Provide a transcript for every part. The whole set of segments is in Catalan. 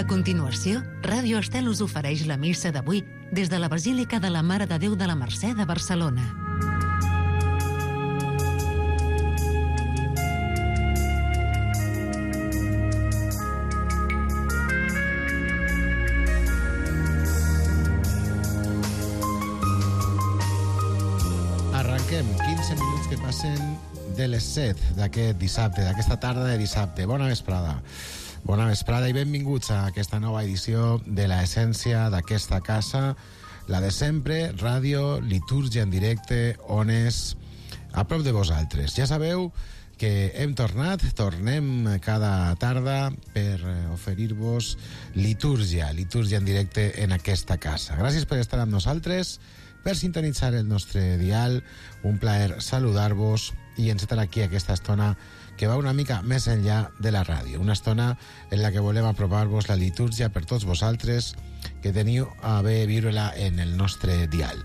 continuació, Ràdio Estel us ofereix la missa d'avui des de la Basílica de la Mare de Déu de la Mercè de Barcelona. Arrenquem 15 minuts que passen de les 7 d'aquest dissabte, d'aquesta tarda de dissabte. Bona vesprada. Bona vesprada i benvinguts a aquesta nova edició de l'essència d'aquesta casa, la de sempre, ràdio, litúrgia en directe, ones, a prop de vosaltres. Ja sabeu que hem tornem cada tarda per oferir-vos litúrgia en directe en aquesta casa. Gràcies per estar amb nosaltres, per sintonitzar el nostre dial, un plaer saludar-vos i encetar aquí aquesta estona que va una mica més enllà de la ràdio. Una estona en la que volem apropar-vos la litúrgia per tots vosaltres que teniu a bé viure-la en el nostre dial.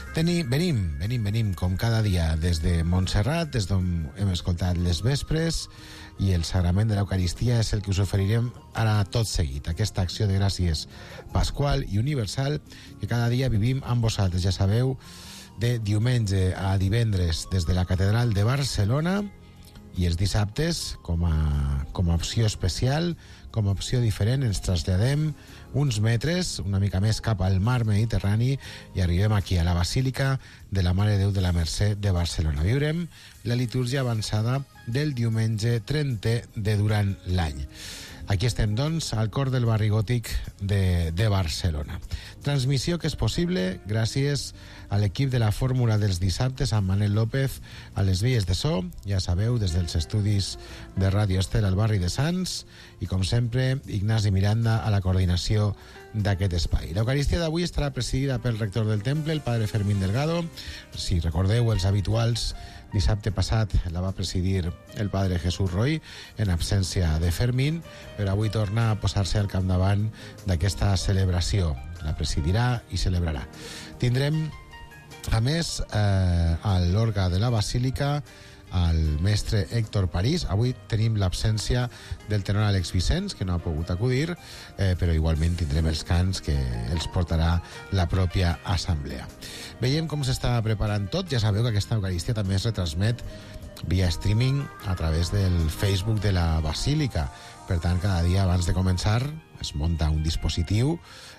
Venim com cada dia des de Montserrat, des d'on hem escoltat les vespres, i el sagrament de l'Eucaristia és el que us oferirem ara tot seguit. Aquesta acció de gràcies pasqual i universal que cada dia vivim amb vosaltres. Ja sabeu, de diumenge a divendres des de la Catedral de Barcelona, i els dissabtes, com a opció especial, com a opció diferent, ens traslladem uns metres, una mica més cap al mar Mediterrani, i arribem aquí a la Basílica de la Mare de Déu de la Mercè de Barcelona. Viurem la litúrgia avançada del diumenge 30 de durant l'any. Aquí estem, doncs, al cor del barri gòtic de Barcelona. Transmissió que és possible gràcies a l'equip de la Fórmula dels dissabtes, amb Manel López a les vies de so, ja sabeu, des dels estudis de Ràdio Estel al barri de Sants, i com sempre, Ignasi Miranda a la coordinació d'aquest espai. L'Eucaristia d'avui estarà presidida pel rector del temple, el padre Fermín Delgado. Si recordeu, els habituals, dissabte passat la va presidir el padre Jesús Roy, en absència de Fermín, però avui torna a posar-se al capdavant d'aquesta celebració. La presidirà i celebrarà. Tindrem, a més, a l'orgue de la Basílica, al mestre Héctor París. Avui tenim l'absència del tenor Àlex Vicenç, que no ha pogut acudir, però igualment tindrem els cants que els portarà la pròpia assemblea. Veiem com s'està preparant tot. Ja sabeu que aquesta Eucaristia també es retransmet via streaming a través del Facebook de la Basílica. Per tant, cada dia abans de començar es munta un dispositiu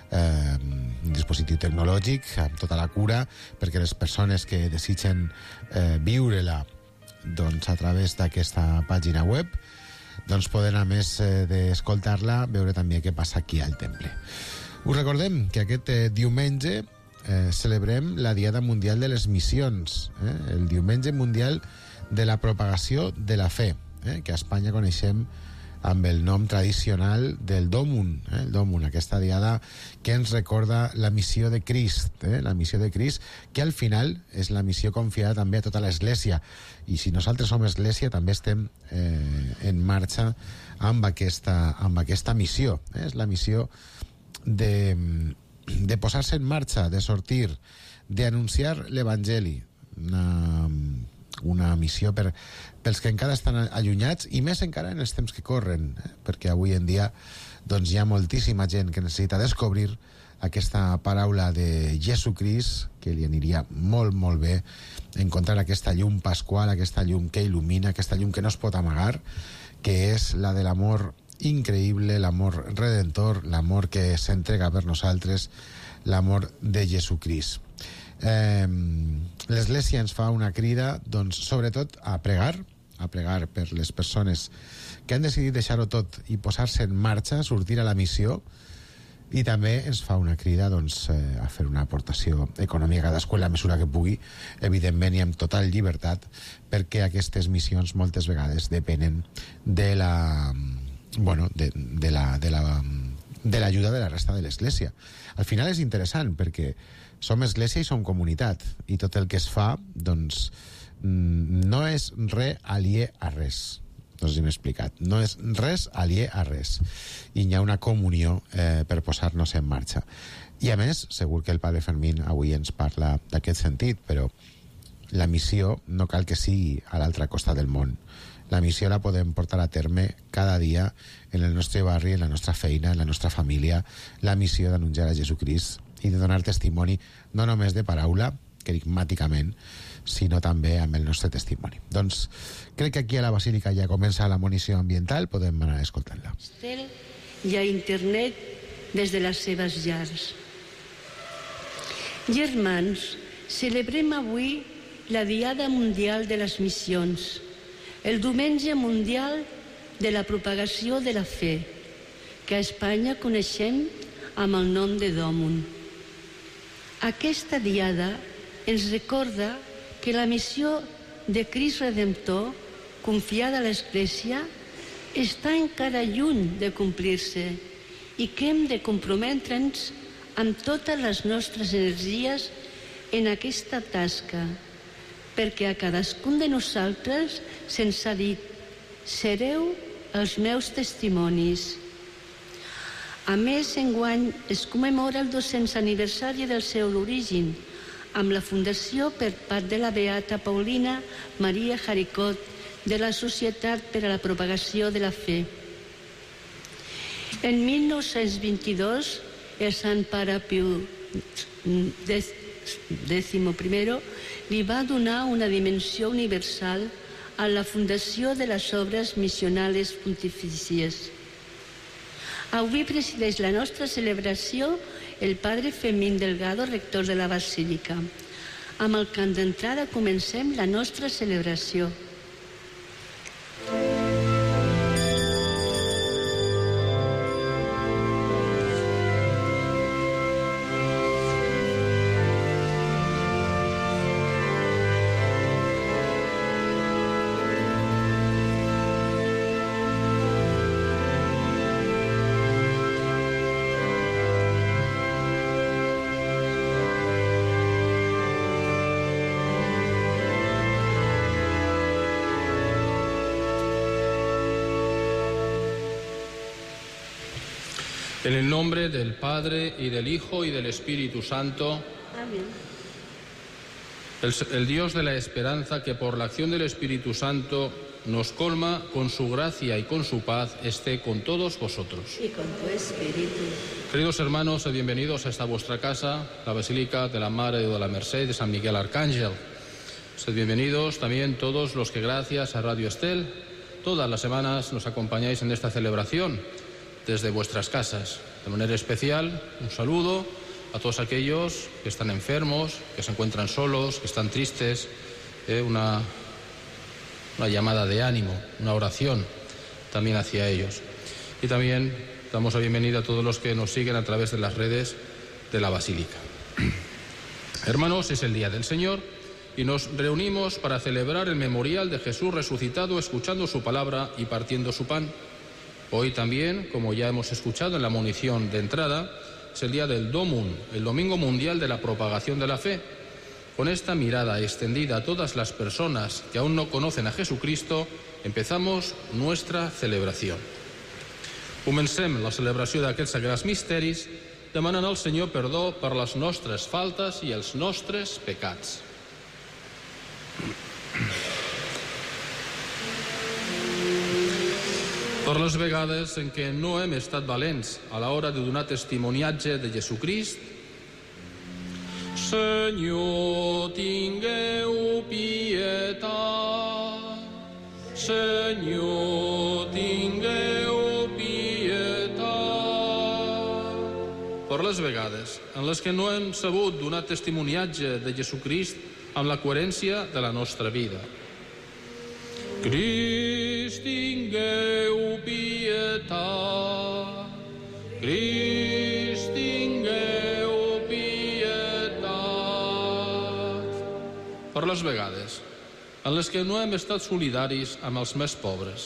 tecnològic amb tota la cura perquè les persones que desitgen viure-la doncs a través d'aquesta pàgina web doncs poden, a més d'escoltar-la, veure també què passa aquí al temple. Us recordem que aquest diumenge celebrem la Diada Mundial de les Missions, el Diumenge Mundial de la Propagació de la Fe, que a Espanya coneixem amb el nom tradicional del Dòmun, el Dòmun, aquesta diada que ens recorda la missió de Crist, la missió de Crist, que al final és la missió confiada també a tota l'Església. I si nosaltres som Església, també estem en marxa amb aquesta missió. És la missió de posar-se en marxa, de sortir, d'anunciar l'Evangeli, una missió pels que encara estan allunyats, i més encara en els temps que corren, perquè avui en dia doncs, hi ha moltíssima gent que necessita descobrir aquesta paraula de Jesucrist, que li aniria molt, molt bé encontrar aquesta llum pasqual, aquesta llum que il·lumina, aquesta llum que no es pot amagar, que és la de l'amor increïble, l'amor redentor, l'amor que s'entrega per nosaltres, l'amor de Jesucrist. L'Església ens fa una crida, doncs, sobretot a pregar per les persones que han decidit deixar-ho tot i posar-se en marxa, sortir a la missió, i també ens fa una crida, doncs, a fer una aportació econòmica, cadascú en la mesura que pugui, evidentment i amb total llibertat, perquè aquestes missions moltes vegades depenen de l'ajuda de la resta de l'Església. Al final és interessant perquè som Església i som comunitat, i tot el que es fa, doncs, no és res aliè a res. No sé si m'he explicat. No és res aliè a res. I hi ha una comunió per posar-nos en marxa. I a més, segur que el padre Fermín avui ens parla d'aquest sentit, però la missió no cal que sigui a l'altra costa del món. La missió la podem portar a terme cada dia en el nostre barri, en la nostra feina, en la nostra família, la missió d'anunciar a Jesucrist i de donar testimoni no només de paraula, querigmàticament, sinó també amb el nostre testimoni. Doncs crec que aquí a la Basílica ja comença la monició ambiental, podem anar escoltant-la. Hi ha internet des de les seves llars. Germans, celebrem avui la Diada Mundial de les Missions, el Diumenge Mundial de la Propagació de la Fe, que a Espanya coneixem amb el nom de Dòmun. Aquesta diada ens recorda que la missió de Crist Redemptor, confiada a l'Església, està encara lluny de complir-se i que hem de comprometre'ns amb totes les nostres energies en aquesta tasca, perquè a cadascun de nosaltres se'ns ha dit: sereu els meus testimonis. A més, enguany es commemora el 200 aniversari del seu origen, amb la fundació per part de la beata Paulina Maria Haricot de la Societat per a la Propagació de la Fe. En 1922, el Sant Pare Piu XI li va donar una dimensió universal a la fundació de les obres missionales pontifícies. Avui presideix la nostra celebració el padre Fermín Delgado, rector de la Basílica. Amb el cant d'entrada comencem la nostra celebració. En el nombre del Padre, y del Hijo, y del Espíritu Santo. Amén. El Dios de la esperanza, que por la acción del Espíritu Santo nos colma con su gracia y con su paz, esté con todos vosotros. Y con tu espíritu. Queridos hermanos, bienvenidos a esta vuestra casa, la Basílica de la Mare de la Merced de San Miguel Arcángel. Sed bienvenidos también todos los que, gracias a Radio Estel, todas las semanas nos acompañáis en esta celebración desde vuestras casas. De manera especial, un saludo a todos aquellos que están enfermos, que se encuentran solos, que están tristes, una llamada de ánimo, una oración también hacia ellos. Y también damos la bienvenida a todos los que nos siguen a través de las redes de la Basílica. Hermanos, es el Día del Señor y nos reunimos para celebrar el memorial de Jesús resucitado, escuchando su palabra y partiendo su pan. Hoy también, como ya hemos escuchado en la monición de entrada, es el día del Dómun, el Domingo Mundial de la Propagación de la Fe. Con esta mirada extendida a todas las personas que aún no conocen a Jesucristo, empezamos nuestra celebració. Comencem la celebració d'aquests sagrats misteris demanant al Senyor perdó per les nostres faltes i els nostres pecats. Per les vegades en què no hem estat valents a l'hora de donar testimoniatge de Jesucrist, Senyor, tingueu pietat. Senyor, tingueu pietat. Per les vegades en les que no hem sabut donar testimoniatge de Jesucrist amb la coherència de la nostra vida. Crist, tingueu pietat. Crist, tingueu pietat. Per les vegades en les que no hem estat solidaris amb els més pobres.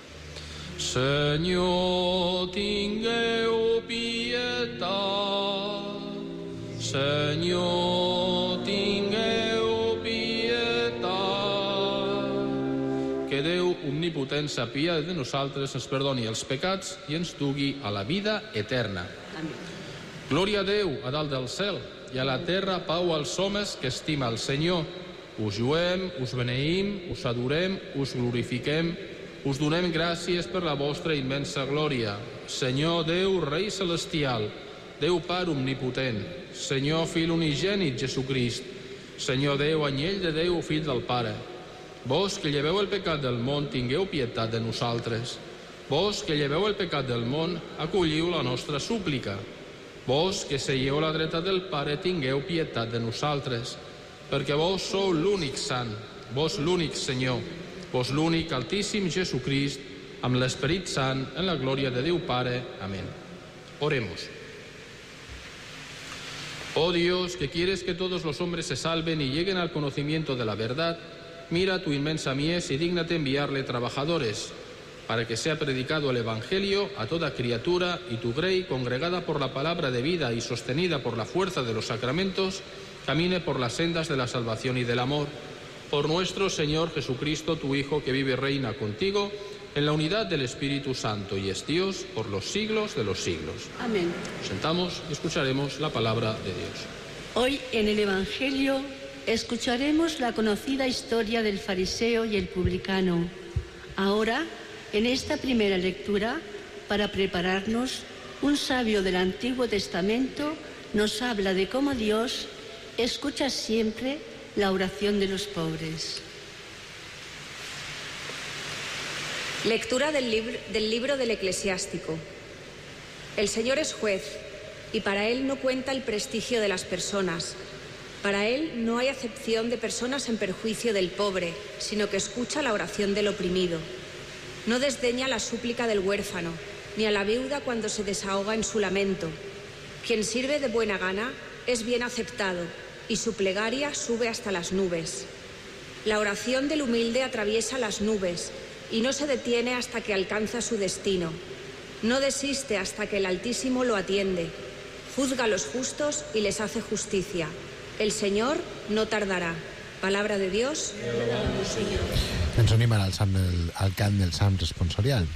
Senyor, tingueu pietat. Senyor, tingueu pietat. Que Déu omnipotent s'apiadi de nosaltres, ens perdoni els pecats i ens dugui a la vida eterna. Amén. Glòria a Déu a dalt del cel i a la terra pau als homes que estima el Senyor. Us lluem, us beneïm, us adorem, us glorifiquem, us donem gràcies per la vostra immensa glòria. Senyor Déu, Rei Celestial, Déu Pare Omnipotent, Senyor Fill Unigènit Jesucrist, Senyor Déu, Anyell de Déu, Fill del Pare. Vos que lleveu el pecat del món, tingueu pietat de nosaltres. Vos que lleveu el pecat del món, acolliu la nostra súplica. Vos que seieu a la dreta del Pare, tingueu pietat de nosaltres. Perquè vos sou l'únic sant, vos l'únic Senyor, vos l'únic Altíssim Jesucrist, amb l'Esperit Sant, en la glòria de Déu Pare. Amén. Oremos. Oh Dios, que quieres que todos los hombres se salven y lleguen al conocimiento de la verdad, mira tu inmensa mies y dígnate enviarle trabajadores, para que sea predicado el Evangelio a toda criatura y tu Grey, congregada por la palabra de vida y sostenida por la fuerza de los sacramentos, camine por las sendas de la salvación y del amor. Por nuestro Señor Jesucristo, tu Hijo, que vive y reina contigo, en la unidad del Espíritu Santo y es Dios por los siglos de los siglos. Amén. Nos sentamos y escucharemos la palabra de Dios. Hoy en el Evangelio escucharemos la conocida historia del fariseo y el publicano. Ahora, en esta primera lectura, para prepararnos, un sabio del Antiguo Testamento nos habla de cómo Dios escucha siempre la oración de los pobres. Lectura del libro del Eclesiástico. El Señor es juez y para Él no cuenta el prestigio de las personas. Para Él no hay acepción de personas en perjuicio del pobre, sino que escucha la oración del oprimido. No desdeña la súplica del huérfano, ni a la viuda cuando se desahoga en su lamento. Quien sirve de buena gana es bien aceptado y su plegaria sube hasta las nubes. La oración del humilde atraviesa las nubes y no se detiene hasta que alcanza su destino. No desiste hasta que el Altísimo lo atiende. Juzga a los justos y les hace justicia. El Señor no tardará. Palabra de Dios. Ens unim ara al cant del Salm responsorial.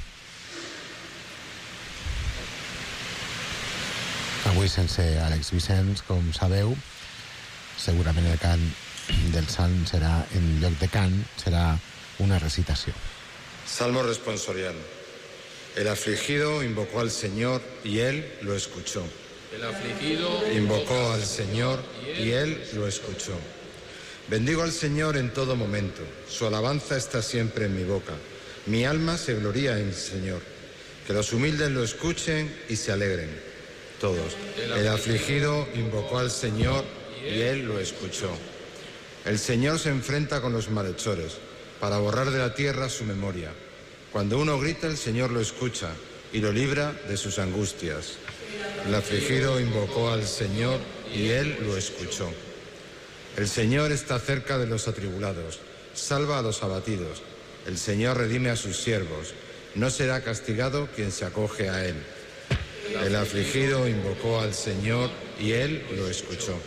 Avui sense Àlex Vicenç, com sabeu, segurament el cant del Salm serà, en lloc de cant, serà una recitació. Salmo responsorial. El afligido invocó al Señor y Él lo escuchó. El afligido Invocó al Señor y Él lo escuchó. Bendigo al Señor en todo momento. Su alabanza está siempre en mi boca. Mi alma se gloría en el Señor. Que los humildes lo escuchen y se alegren. Todos. El afligido invocó al Señor y Él lo escuchó. El Señor se enfrenta con los malhechores para borrar de la tierra su memoria. Cuando uno grita, el Señor lo escucha y lo libra de sus angustias. El afligido invocó al Señor y Él lo escuchó. El Señor está cerca de los atribulados, salva a los abatidos. El Señor redime a sus siervos. No será castigado quien se acoge a Él. El afligido invocó al Señor y Él lo escuchó.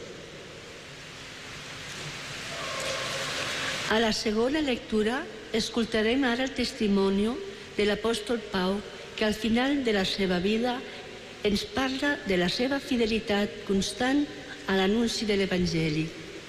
A la segona lectura escoltarem ara el testimoni de l'apòstol Pau, que al final de la seva vida ens parla de la seva fidelitat constant a l'anunci de l'Evangeli.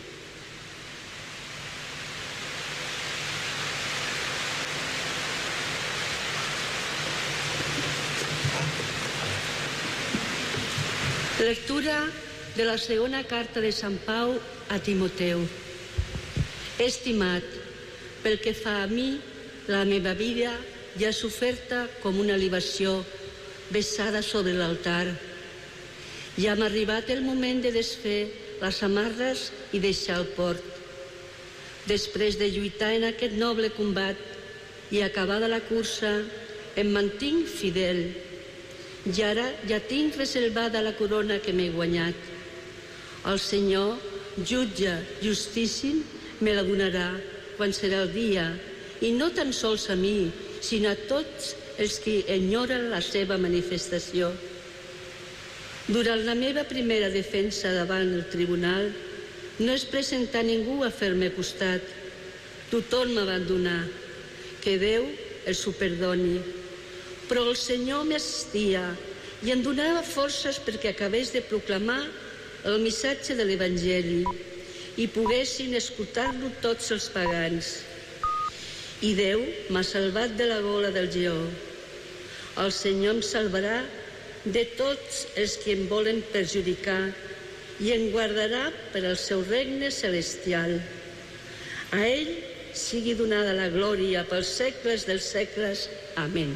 Lectura de la segona carta de Sant Pau a Timoteu. Estimat, pel que fa a mi, la meva vida ja és oferta com una libació vessada sobre l'altar. Ja m'ha arribat el moment de desfer les amarres i deixar el port. Després de lluitar en aquest noble combat i acabada la cursa, em mantinc fidel. I ara ja tinc reservada la corona que m'he guanyat. El Senyor, jutge justíssim, me la donarà quan serà el dia, i no tan sols a mi, sinó a tots els que enyoren la seva manifestació. Durant la meva primera defensa davant el tribunal, no es presentà ningú a fer-me costat. Tothom m'abandonà. Que Déu els ho perdoni. Però el Senyor m'assistia i em donava forces perquè acabés de proclamar el missatge de l'Evangeli. i poguessin escoltar-lo tots els pagans. I Déu m'ha salvat de la gola del lleó. El Senyor em salvarà de tots els que em volen perjudicar i em guardarà per al seu regne celestial. A ell sigui donada la glòria pels segles dels segles. Amén.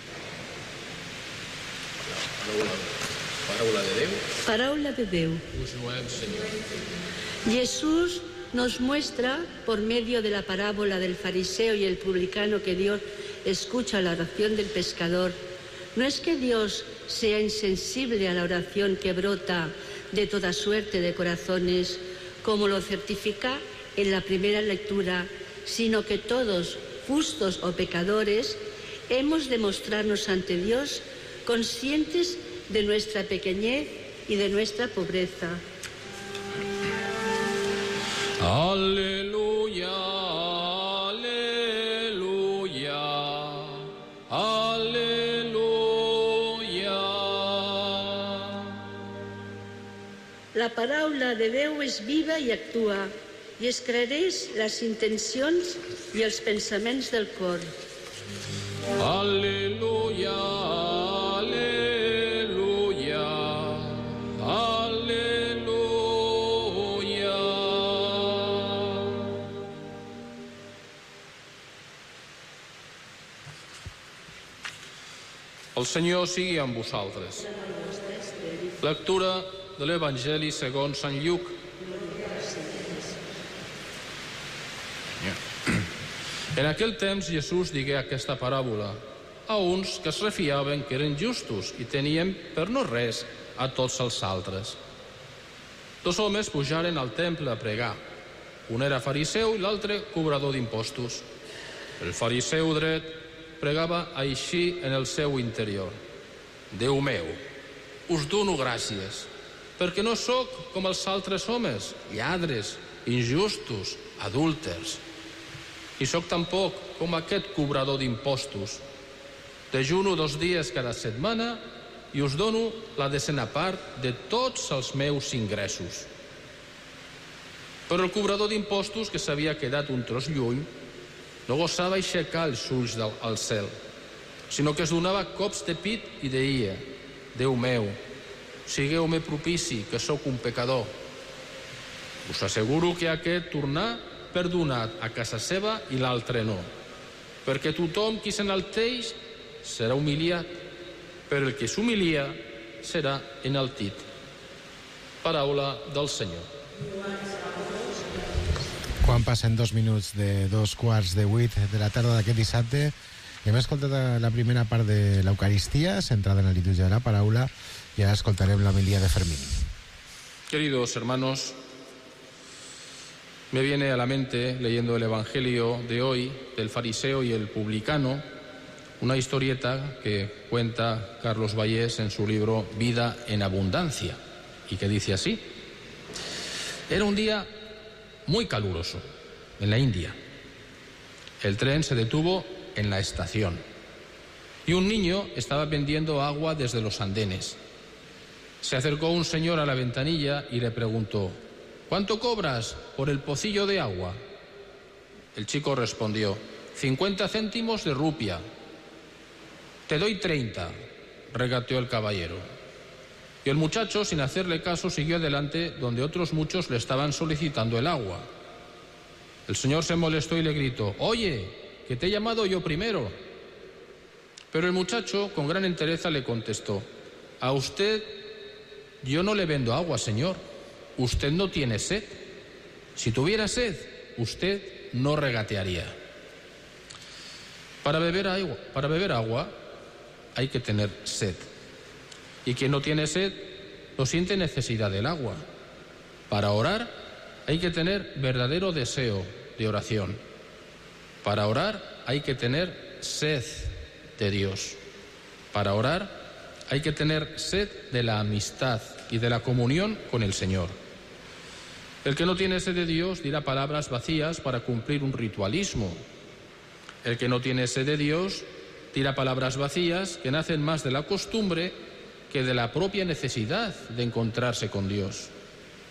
Paraula de Déu. Palabra de Déu. Us loem, Senyor. Jesús nos muestra, por medio de la parábola del fariseo y el publicano, que Dios escucha la oración del pescador. No es que Dios sea insensible a la oración que brota de toda suerte de corazones, como lo certifica en la primera lectura, sino que todos, justos o pecadores, hemos de mostrarnos ante Dios conscientes de nuestra pequeñez y de nuestra pobreza. Aleluya, aleluya, aleluya. La paraula de Déu és viva i actua i esclareix les intencions i els pensaments del cor. Aleluya, aleluya, aleluya. El Senyor sigui amb vosaltres. Lectura de l'Evangeli segons Sant Lluc. En aquell temps Jesús digué aquesta paràbola a uns que es refiaven que eren justos i tenien per no res a tots els altres. Dos homes pujaren al temple a pregar. Un era fariseu i l'altre cobrador d'impostos. El fariseu dret pregava així en el seu interior: Déu meu, us dono gràcies, perquè no sóc com els altres homes, lladres, injustos, adúlters. I sóc tampoc com aquest cobrador d'impostos. Dejuno 2 dies cada setmana i us dono la 10ª part de tots els meus ingressos. Però el cobrador d'impostos, que s'havia quedat un tros lluny, no gosava aixecar els ulls al cel, sinó que es donava cops de pit i deia: Déu meu, sigueu-me propici, que sóc un pecador. Us asseguro que aquest tornà perdonat a casa seva i l'altre no, perquè tothom qui s'enalteix serà humiliat, però el que s'humilia serà enaltit. Paraula del Senyor. Quan passen 2 minuts de 2:15 de la tarda d'aquest dissabte, hem escoltat la primera part de l'Eucaristia, centrada en la litúrgia de la paraula, i ara escoltarem l'homilia de Fermín. Queridos hermanos, me viene a la mente, leyendo el Evangelio de hoy, del fariseo y el publicano, una historieta que cuenta Carlos Vallés en su libro Vida en Abundancia, y que dice así: era un día muy caluroso en la India. El tren se detuvo en la estación y un niño estaba vendiendo agua desde los andenes. Se acercó un señor a la ventanilla y le preguntó: ¿cuánto cobras por el pocillo de agua? El chico respondió: 50 céntimos de rupia. Te doy 30, regateó el caballero. Y el muchacho, sin hacerle caso, siguió adelante donde otros muchos le estaban solicitando el agua. El señor se molestó y le gritó: oye, que te he llamado yo primero. Pero el muchacho, con gran entereza, le contestó: a usted yo no le vendo agua, señor. Usted no tiene sed. Si tuviera sed, usted no regatearía. Para beber agua hay que tener sed. Y quien no tiene sed no siente necesidad del agua. Para orar hay que tener verdadero deseo de oración. Para orar hay que tener sed de Dios. Para orar hay que tener sed de la amistad y de la comunión con el Señor. El que no tiene sed de Dios dirá palabras vacías para cumplir un ritualismo. El que no tiene sed de Dios dirá palabras vacías que nacen más de la costumbre que de la propia necesidad de encontrarse con Dios.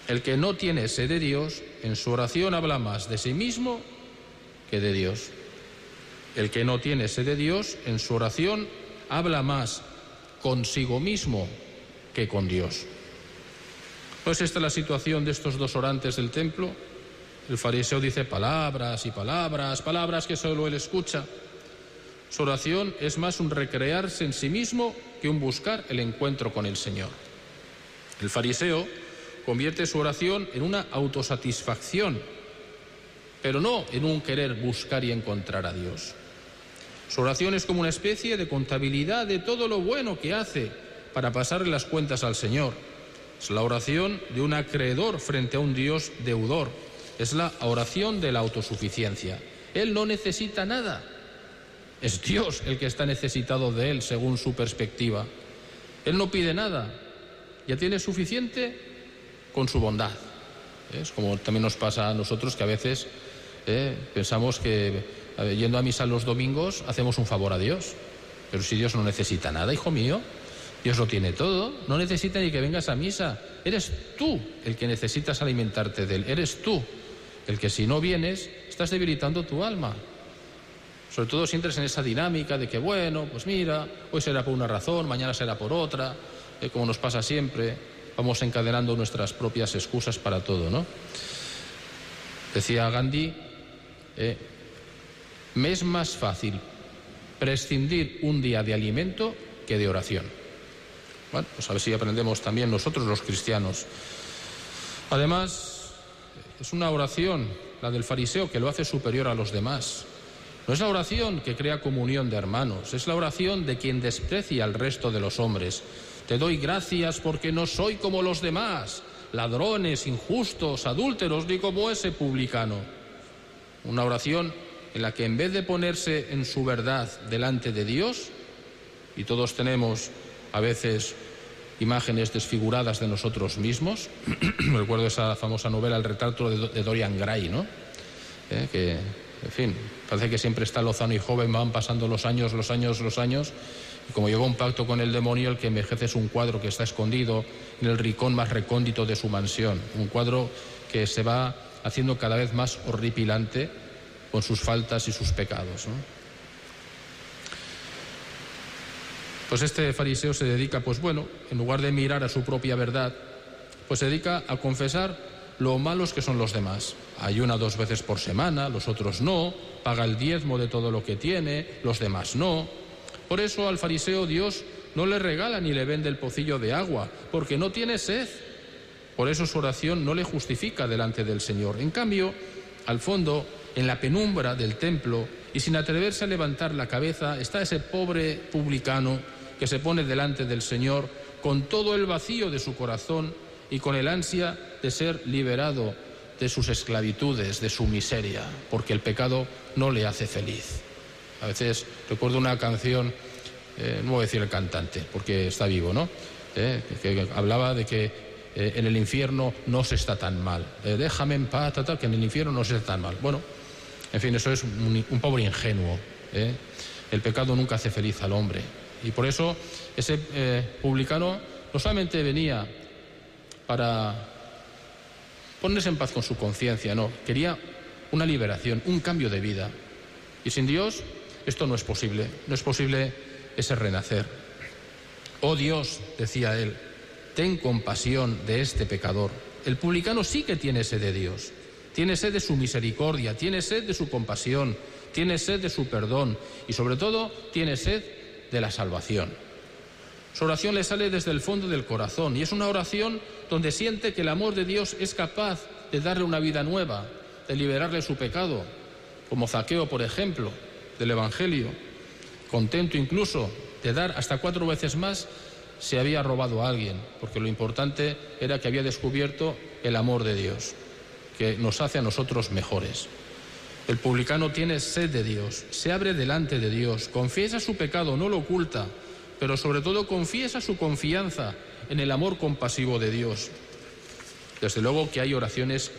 El que no tiene sed de Dios, en su oración habla más de sí mismo que de Dios. El que no tiene sed de Dios, en su oración habla más consigo mismo que con Dios. ¿No es esta la situación de estos dos orantes del templo? El fariseo dice palabras y palabras, palabras que solo él escucha. Su oración es más un recrearse en sí mismo que un buscar el encuentro con el Señor. El fariseo convierte su oración en una autosatisfacción, pero no en un querer buscar y encontrar a Dios. Su oración es como una especie de contabilidad de todo lo bueno que hace para pasarle las cuentas al Señor. Es la oración de un acreedor frente a un Dios deudor. Es la oración de la autosuficiencia. Él no necesita nada. Es Dios el que está necesitado de él, según su perspectiva. Él no pide nada. Ya tiene suficiente con su bondad. Es como también nos pasa a nosotros, que a veces pensamos que yendo a misa los domingos hacemos un favor a Dios. Pero si Dios no necesita nada, hijo mío, Dios lo tiene todo, no necesita ni que vengas a misa. Eres tú el que necesitas alimentarte de Él, eres tú el que si no vienes estás debilitando tu alma. Sobre todo si entras en esa dinámica de que bueno, pues mira, hoy será por una razón, mañana será por otra, como nos pasa siempre, vamos encadenando nuestras propias excusas para todo, ¿no? Decía Gandhi, me es más fácil prescindir un día de alimento que de oración. Bueno, pues a ver si aprendemos también nosotros los cristianos. Además, es una oración, la del fariseo, que lo hace superior a los demás. No es la oración que crea comunión de hermanos, es la oración de quien desprecia al resto de los hombres. Te doy gracias porque no soy como los demás, ladrones, injustos, adúlteros, ni como ese publicano. Una oración en la que en vez de ponerse en su verdad delante de Dios, y todos tenemos a veces imágenes desfiguradas de nosotros mismos, recuerdo esa famosa novela El retrato de Dorian Gray, ¿no? Que, en fin, parece que siempre está lozano y joven, van pasando los años, y como llegó un pacto con el demonio, el que envejece es un cuadro que está escondido en el rincón más recóndito de su mansión, un cuadro que se va haciendo cada vez más horripilante con sus faltas y sus pecados, ¿no? Pues este fariseo se dedica, pues bueno, en lugar de mirar a su propia verdad, pues se dedica a confesar lo malos que son los demás. Ayuna 2 veces por semana, los otros no, paga el diezmo de todo lo que tiene, los demás no. Por eso al fariseo Dios no le regala ni le vende el pocillo de agua, porque no tiene sed. Por eso su oración no le justifica delante del Señor. En cambio, al fondo, en la penumbra del templo, y sin atreverse a levantar la cabeza, está ese pobre publicano que se pone delante del Señor con todo el vacío de su corazón y con el ansia de ser liberado de sus esclavitudes, de su miseria, porque el pecado no le hace feliz. A veces recuerdo una canción, no voy a decir el cantante, porque está vivo, ¿no? Que hablaba de que en el infierno no se está tan mal. Déjame en paz, que en el infierno no se está tan mal. Bueno, en fin, eso es un pobre ingenuo. El pecado nunca hace feliz al hombre. Y por eso ese publicano no solamente venía para ponerse en paz con su conciencia, no, quería una liberación, un cambio de vida. Y sin Dios esto no es posible ese renacer. Oh Dios, decía él, ten compasión de este pecador. El publicano sí que tiene sed de Dios, tiene sed de su misericordia, tiene sed de su compasión, tiene sed de su perdón y sobre todo tiene sed de la salvación. Su oración le sale desde el fondo del corazón y es una oración donde siente que el amor de Dios es capaz de darle una vida nueva, de liberarle su pecado, como Zaqueo, por ejemplo, del Evangelio, contento incluso de dar hasta 4 veces más si había robado a alguien, porque lo importante era que había descubierto el amor de Dios, que nos hace a nosotros mejores. El publicano tiene sed de Dios, se abre delante de Dios, confiesa su pecado, no lo oculta, pero sobre todo confiesa su confianza en el amor compasivo de Dios. Desde luego que hay oraciones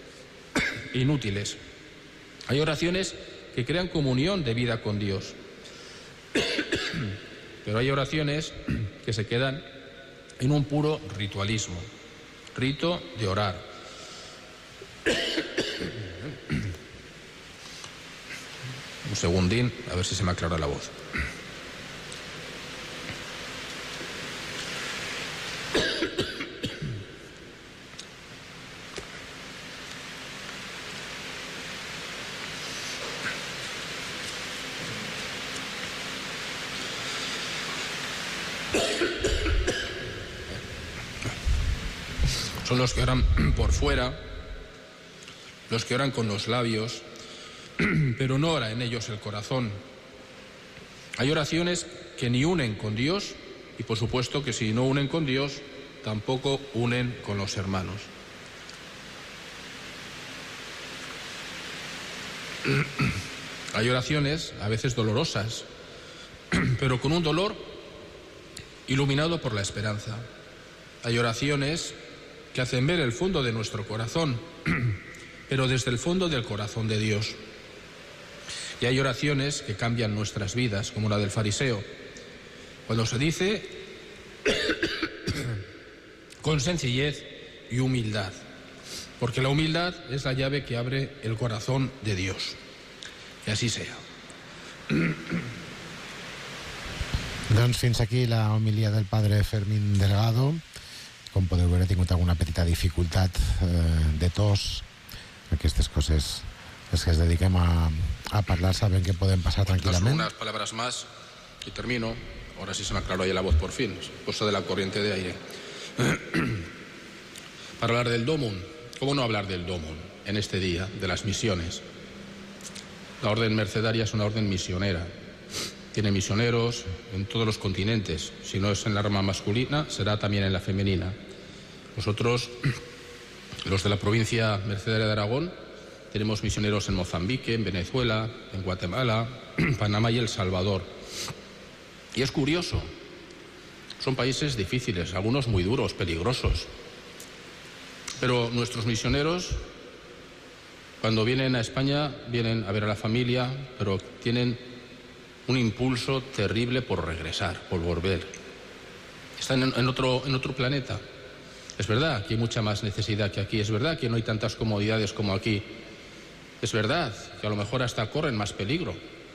inútiles, hay oraciones que crean comunión de vida con Dios, pero hay oraciones que se quedan en un puro ritualismo. rito de orar. Un segundín, a ver si se me aclara la voz. Son los que oran por fuera, los que oran con los labios, pero no ora en ellos el corazón. Hay oraciones que ni unen con Dios y por supuesto que si no unen con Dios, tampoco unen con los hermanos. Hay oraciones a veces dolorosas, pero con un dolor iluminado por la esperanza. Hay oraciones que hacen ver el fondo de nuestro corazón, pero desde el fondo del corazón de Dios. Y hay oraciones que cambian nuestras vidas, como la del fariseo, cuando se dice con sencillez y humildad, porque la humildad es la llave que abre el corazón de Dios. Que así sea. Doncs fins aquí la homilia del padre Fermín Delgado. Com podeu veure, he tingut alguna petita dificultat de tos. Aquestes coses, les que es dediquem a parlar, saben que poden pasar tranquil·lament. Unas palabras más y termino. Ahora sí se me aclaró ahí la voz por fin. Cosa de la corriente de aire. Para hablar del Domum. ¿Cómo no hablar del Domum en este día de las misiones? La orden mercedaria es una orden misionera. Tiene misioneros en todos los continentes. Si no es en la rama masculina, será también en la femenina. Nosotros, los de la provincia mercedaria de Aragón, tenemos misioneros en Mozambique, en Venezuela, en Guatemala, Panamá y El Salvador. Y es curioso, son países difíciles, algunos muy duros, peligrosos. Pero nuestros misioneros, cuando vienen a España, vienen a ver a la familia, pero tienen un impulso terrible por regresar, por volver. Están en otro planeta. Es verdad que hay mucha más necesidad que aquí, es verdad que no hay tantas comodidades como aquí, es verdad que a lo mejor hasta corren más peligro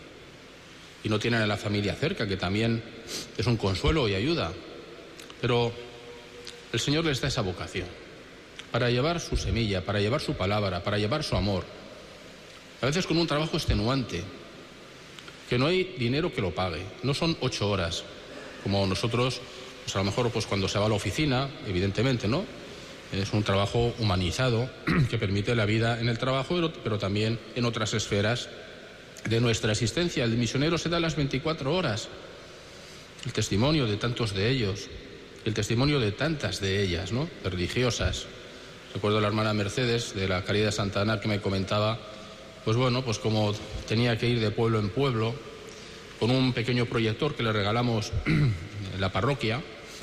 y no tienen a la familia cerca, que también es un consuelo y ayuda, pero el Señor les da esa vocación para llevar su semilla, para llevar su palabra, para llevar su amor, a veces con un trabajo extenuante, que no hay dinero que lo pague, no son 8 horas, como nosotros, pues a lo mejor pues cuando se va a la oficina, evidentemente, ¿no? Es un trabajo humanizado que permite la vida en el trabajo, pero también en otras esferas de nuestra existencia. El misionero se da las 24 horas. El testimonio de tantos de ellos, el testimonio de tantas de ellas, ¿no? Religiosas. Recuerdo a la hermana Mercedes de la Caridad de Santa Ana que me comentaba, pues bueno, pues como tenía que ir de pueblo en pueblo, con un pequeño proyector que le regalamos en la parroquia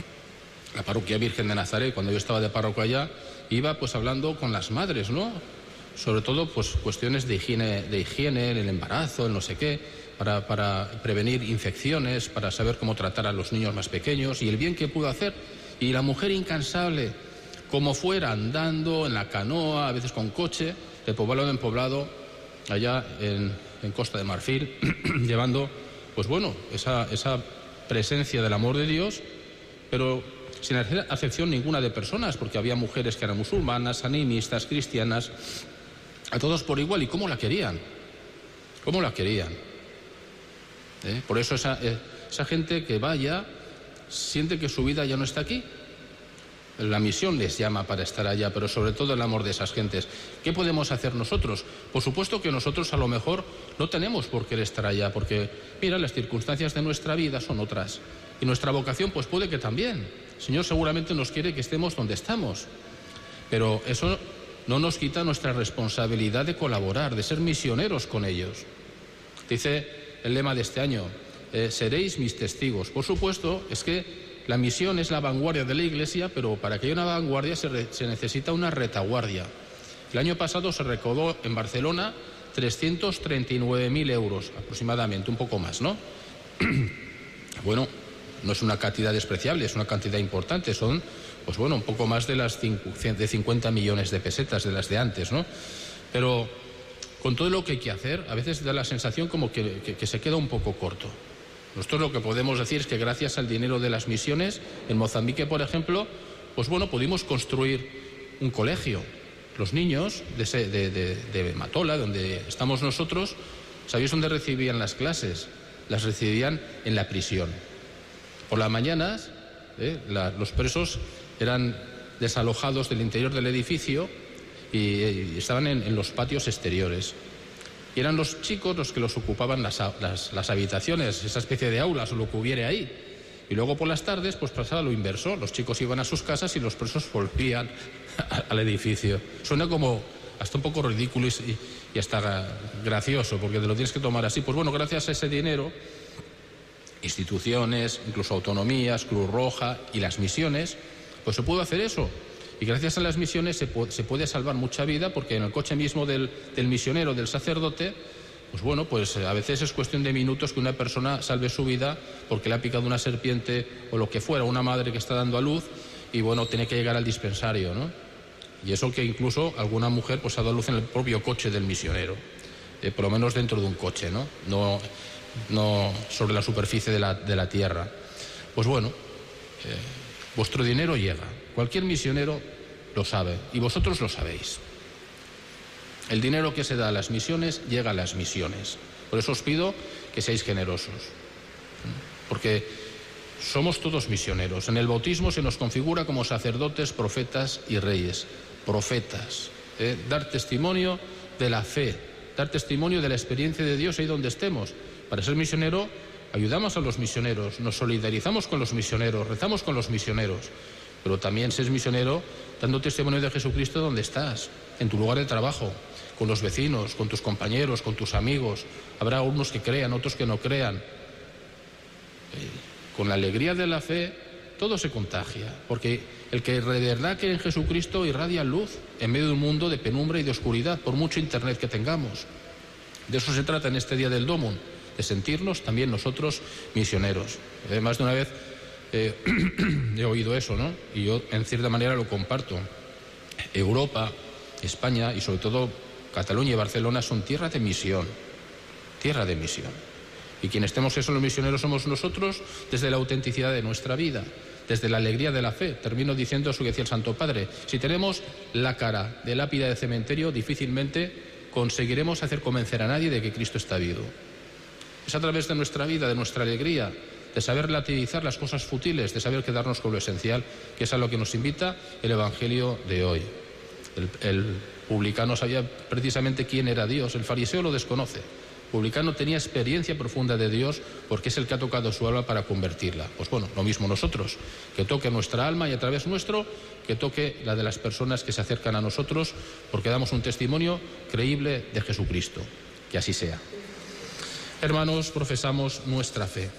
Virgen de Nazaret, cuando yo estaba de párroco allá, iba pues hablando con las madres, ¿no? Sobre todo pues cuestiones de higiene, el embarazo, el no sé qué, para prevenir infecciones, para saber cómo tratar a los niños más pequeños y el bien que pudo hacer. Y la mujer incansable, como fuera, andando en la canoa, a veces con coche, de poblado en poblado, allá en Costa de Marfil, llevando, pues bueno, esa presencia del amor de Dios, pero sin hacer acepción ninguna de personas, porque había mujeres que eran musulmanas, animistas, cristianas, a todos por igual. ¿Y cómo la querían? ¿Cómo la querían? Por eso esa gente que vaya siente que su vida ya no está aquí. La misión les llama para estar allá, pero sobre todo el amor de esas gentes. ¿Qué podemos hacer nosotros? Por supuesto que nosotros a lo mejor no tenemos por qué estar allá, porque, mira, las circunstancias de nuestra vida son otras. Y nuestra vocación, pues puede que también. El Señor seguramente nos quiere que estemos donde estamos. Pero eso no nos quita nuestra responsabilidad de colaborar, de ser misioneros con ellos. Dice el lema de este año, seréis mis testigos. Por supuesto, es que la misión es la vanguardia de la Iglesia, pero para que haya una vanguardia se necesita una retaguardia. El año pasado se recaudó en Barcelona 339.000 euros aproximadamente, un poco más, ¿no? Bueno, no es una cantidad despreciable, es una cantidad importante, son pues bueno, un poco más de las 50 millones de pesetas de las de antes, ¿no? Pero con todo lo que hay que hacer, a veces da la sensación como que se queda un poco corto. Nosotros lo que podemos decir es que gracias al dinero de las misiones, en Mozambique, por ejemplo, pues bueno, pudimos construir un colegio. Los niños de Matola, donde estamos nosotros, ¿sabéis dónde recibían las clases? Las recibían en la prisión. Por las mañanas, los presos eran desalojados del interior del edificio y estaban en los patios exteriores. Y eran los chicos los que los ocupaban las habitaciones, esa especie de aulas o lo que hubiera ahí. Y luego por las tardes pues pasaba lo inverso, los chicos iban a sus casas y los presos volvían al edificio. Suena como hasta un poco ridículo y hasta gracioso, porque te lo tienes que tomar así. Pues bueno, gracias a ese dinero, instituciones, incluso autonomías, Cruz Roja y las misiones, pues se pudo hacer eso. Y gracias a las misiones se puede salvar mucha vida, porque en el coche mismo del misionero, del sacerdote, pues bueno, pues a veces es cuestión de minutos que una persona salve su vida porque le ha picado una serpiente o lo que fuera, una madre que está dando a luz y bueno, tiene que llegar al dispensario, ¿no? Y eso que incluso alguna mujer pues ha dado a luz en el propio coche del misionero, por lo menos dentro de un coche, ¿no? No sobre la superficie de la tierra. Pues bueno, vuestro dinero llega. Cualquier misionero lo sabe y vosotros lo sabéis. El dinero que se da a las misiones llega a las misiones. Por eso os pido que seáis generosos, porque somos todos misioneros. En el bautismo se nos configura como sacerdotes, profetas y reyes. Profetas, dar testimonio de la fe, dar testimonio de la experiencia de Dios ahí donde estemos. Para ser misionero ayudamos a los misioneros, nos solidarizamos con los misioneros, rezamos con los misioneros, pero también seas misionero dando testimonio de Jesucristo donde estás, en tu lugar de trabajo, con los vecinos, con tus compañeros, con tus amigos. Habrá unos que crean, otros que no crean. Con la alegría de la fe todo se contagia, porque el que de verdad cree en Jesucristo irradia luz en medio de un mundo de penumbra y de oscuridad, por mucho internet que tengamos. De eso se trata en este día del Domum, de sentirnos también nosotros misioneros. Más de una vez he oído eso, ¿no? Y yo en cierta manera lo comparto. Europa, España y sobre todo Cataluña y Barcelona son tierra de misión, tierra de misión. Y quienes estemos eso los misioneros somos nosotros desde la autenticidad de nuestra vida, desde la alegría de la fe. Termino diciendo eso que decía el Santo Padre: si tenemos la cara de lápida de cementerio, difícilmente conseguiremos hacer convencer a nadie de que Cristo está vivo. Es a través de nuestra vida, de nuestra alegría, de saber relativizar las cosas futiles, de saber quedarnos con lo esencial, que es a lo que nos invita el Evangelio de hoy. El publicano sabía precisamente quién era Dios, el fariseo lo desconoce. El publicano tenía experiencia profunda de Dios porque es el que ha tocado su alma para convertirla. Pues bueno, lo mismo nosotros, que toque nuestra alma y a través nuestro que toque la de las personas que se acercan a nosotros, porque damos un testimonio creíble de Jesucristo. Que así sea. Hermanos, profesamos nuestra fe.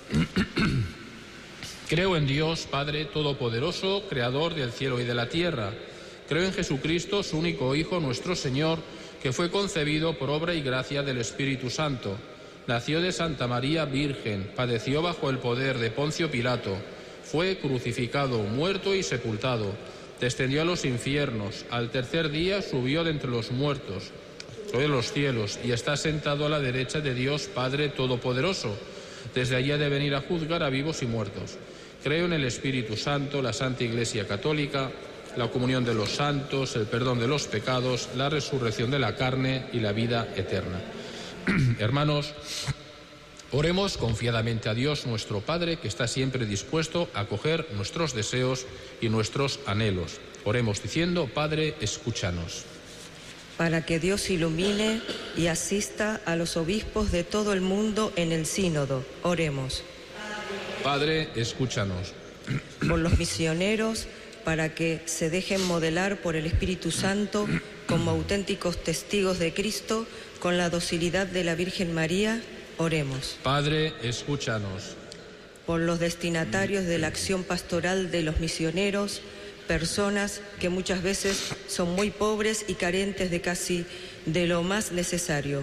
Creo en Dios, Padre Todopoderoso, Creador del cielo y de la tierra. Creo en Jesucristo, su único Hijo, nuestro Señor, que fue concebido por obra y gracia del Espíritu Santo. Nació de Santa María Virgen, padeció bajo el poder de Poncio Pilato, fue crucificado, muerto y sepultado, descendió a los infiernos, al tercer día subió de entre los muertos, sobre los cielos, y está sentado a la derecha de Dios Padre Todopoderoso. Desde allí ha de venir a juzgar a vivos y muertos. Creo en el Espíritu Santo, la Santa Iglesia Católica, la comunión de los santos, el perdón de los pecados, la resurrección de la carne y la vida eterna. Hermanos, oremos confiadamente a Dios nuestro Padre, que está siempre dispuesto a acoger nuestros deseos y nuestros anhelos. Oremos diciendo: Padre, escúchanos. Para que Dios ilumine y asista a los obispos de todo el mundo en el sínodo, oremos. Padre, escúchanos. Por los misioneros, para que se dejen modelar por el Espíritu Santo como auténticos testigos de Cristo, con la docilidad de la Virgen María, oremos. Padre, escúchanos. Por los destinatarios de la acción pastoral de los misioneros, personas que muchas veces son muy pobres y carentes de casi de lo más necesario,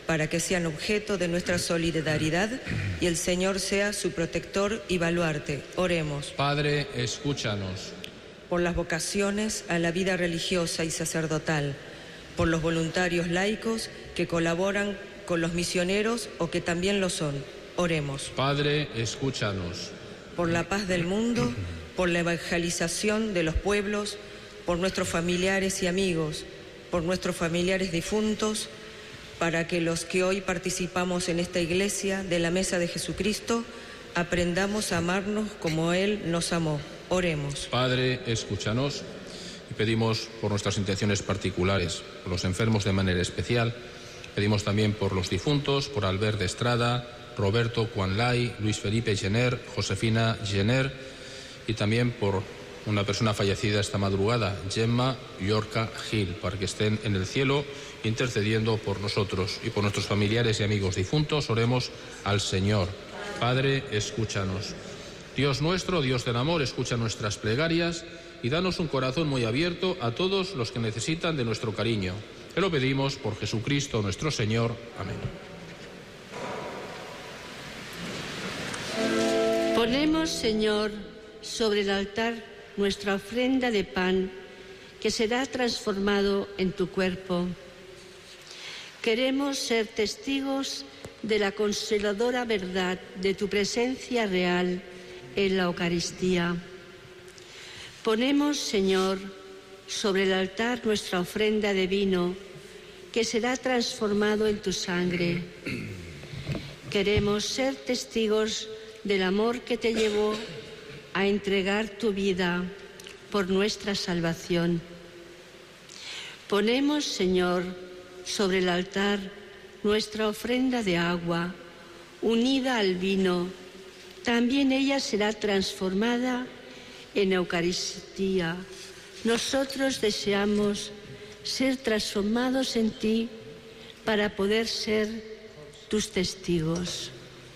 para que sean objeto de nuestra solidaridad y el Señor sea su protector y baluarte. Oremos. Padre, escúchanos. Por las vocaciones a la vida religiosa y sacerdotal, por los voluntarios laicos que colaboran con los misioneros o que también lo son. Oremos. Padre, escúchanos. Por la paz del mundo, por la evangelización de los pueblos, por nuestros familiares y amigos, por nuestros familiares difuntos, para que los que hoy participamos en esta iglesia de la mesa de Jesucristo aprendamos a amarnos como Él nos amó. Oremos. Padre, escúchanos y pedimos por nuestras intenciones particulares, por los enfermos de manera especial. Pedimos también por los difuntos, por Albert de Estrada, Roberto Cuanlay, Luis Felipe Jenner, Josefina Jenner y también por una persona fallecida esta madrugada, Gemma Llorca Gil, para que estén en el cielo intercediendo por nosotros y por nuestros familiares y amigos difuntos. Oremos al Señor. Padre, escúchanos. Dios nuestro, Dios del amor, escucha nuestras plegarias y danos un corazón muy abierto a todos los que necesitan de nuestro cariño. Te lo pedimos por Jesucristo nuestro Señor. Amén. Ponemos, Señor, sobre el altar nuestra ofrenda de pan, que será transformado en tu cuerpo. Queremos ser testigos de la consoladora verdad de tu presencia real en la Eucaristía. Ponemos, Señor, sobre el altar nuestra ofrenda de vino, que será transformado en tu sangre. Queremos ser testigos del amor que te llevó a entregar tu vida por nuestra salvación. Ponemos, Señor, sobre el altar nuestra ofrenda de agua, unida al vino. También ella será transformada en Eucaristía. Nosotros deseamos ser transformados en ti para poder ser tus testigos.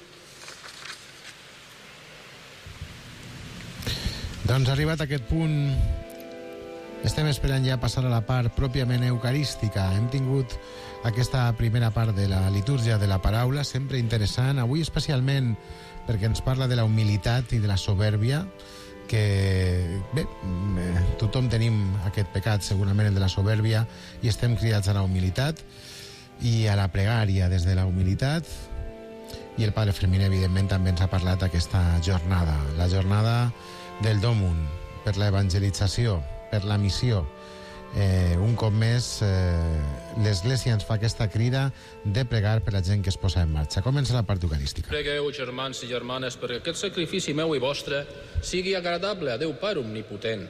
Doncs arribat a aquest punt, estem esperant ja passar a la part pròpiament eucarística. Hem tingut aquesta primera part de la litúrgia de la paraula, sempre interessant, avui especialment perquè ens parla de la humilitat i de la soberbia, que bé, tothom tenim aquest pecat, segurament el de la soberbia, i estem cridats a la humilitat i a la pregària des de la humilitat. I el Padre Fermín, evidentment, també ens ha parlat d'aquesta jornada, la jornada del Domum, per la evangelització, per la missió. Un cop més, l'Església ens fa aquesta crida de pregar per la gent que es posa en marxa. Comença la part eucarística. Pregueu, germans i germanes, perquè aquest sacrifici meu i vostre sigui agradable a Déu Pare Omnipotent.